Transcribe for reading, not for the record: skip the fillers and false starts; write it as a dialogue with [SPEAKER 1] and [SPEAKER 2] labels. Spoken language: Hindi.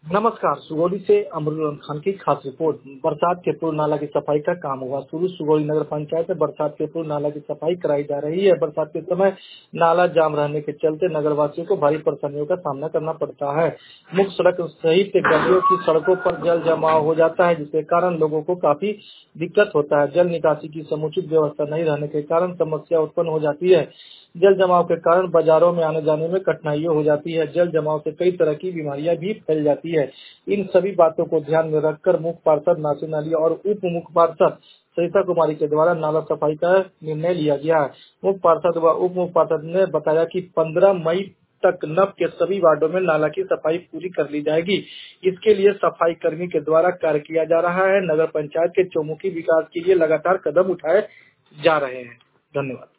[SPEAKER 1] नमस्कार। सुगौली से अमरुल खान की खास रिपोर्ट। बरसात के पूर्व नाला की सफाई का काम हुआ शुरू। सुगौली नगर पंचायत में बरसात के पूर्व नाला की सफाई कराई जा रही है। बरसात के समय नाला जाम रहने के चलते नगरवासियों को भारी परेशानियों का सामना करना पड़ता है। मुख्य सड़क सहित गलियों की सड़कों पर जल जमाव हो जाता है, जिसके कारण लोगों को काफी दिक्कत होता है। जल निकासी की समुचित व्यवस्था नहीं रहने के कारण समस्या उत्पन्न हो जाती है। जल जमाव के कारण बाजारों में आने जाने में कठिनाइयां हो जाती है। जल जमाव से कई तरह की बीमारियां भी फैल जाती है। इन सभी बातों को ध्यान में रखकर मुख्य पार्षद नासिर अली और उप मुख्य पार्षद सरिता कुमारी के द्वारा नाला सफाई का निर्णय लिया गया है। मुख्य पार्षद व उप मुख्य पार्षद ने बताया कि 15 मई तक नव के सभी वार्डों में नाला की सफाई पूरी कर ली जाएगी। इसके लिए सफाई कर्मी के द्वारा कार्य किया जा रहा है। नगर पंचायत के चौमुखी विकास के लिए लगातार कदम उठाए जा रहे हैं। धन्यवाद।